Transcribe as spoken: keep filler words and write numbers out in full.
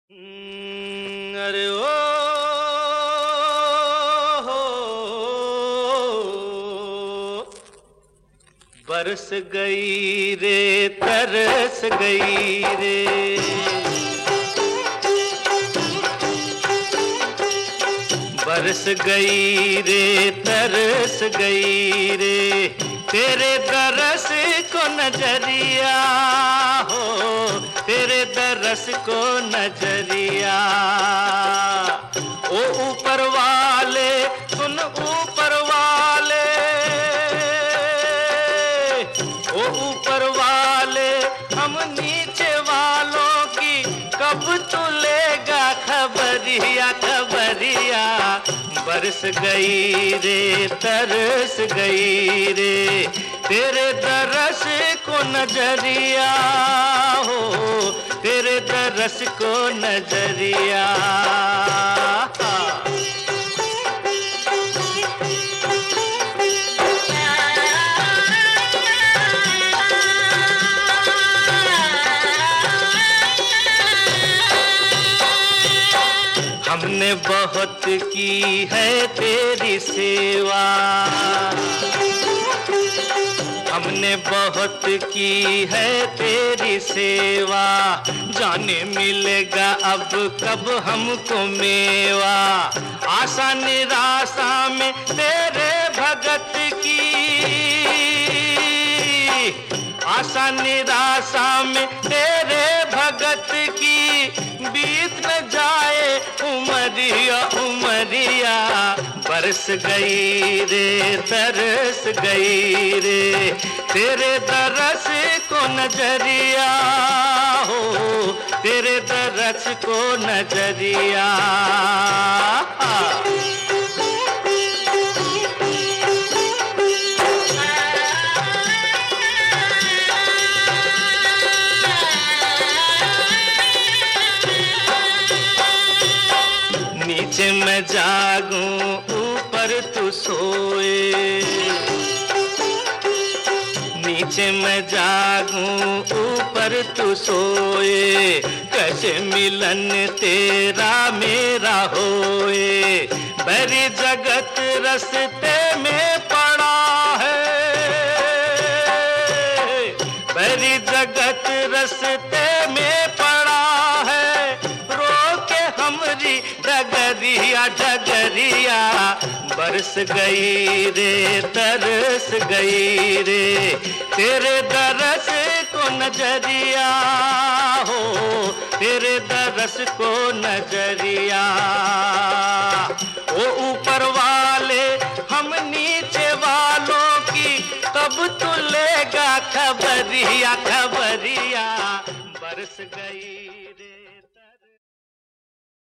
हम्म, अरे ओ हो, बरस गई रे तरस गई रे, बरस गई रे तरस गई रे, तेरे दरस को नजरिया हो, तेरे दरस को नजरिया। ओ ऊपर वाले सुन ऊपर वाले, ओ ऊपर वाले हम नीचे वालों की कब तू लेगा खबरिया खबरिया। बरस गई रे तरस गई रे, तेरे दरस को नजरिया हो, तेरे दरस को नजरिया। हमने बहुत की है तेरी सेवा, हमने बहुत की है तेरी सेवा, जाने मिलेगा अब कब हमको मेवा। आशा निराशा में तेरे भगत की, आशा निराशा में तेरे भगत की, बीत न जाए उमरिया उमरिया। बरस गई रे तरस गई रे, तेरे दरस को नजरिया हो, तेरे दरस को नजरिया। नीचे मैं जागूं ऊपर तू सोए, नीचे मैं जागूं ऊपर तू सोए, कैसे मिलन तेरा मेरा होए। बड़ी जगत रस्ते में पड़ा है, बड़ी जगत रस्ते में पड़ा है, रोके हमरी डगरिया डगरिया। बरस गई रे तरस गई रे, तेरे दरस को नजरिया हो, तेरे दरस को नजरिया। ओ ऊपर वाले हम नीचे वालों की कब तू लेगा खबरिया खबरिया। बरस गई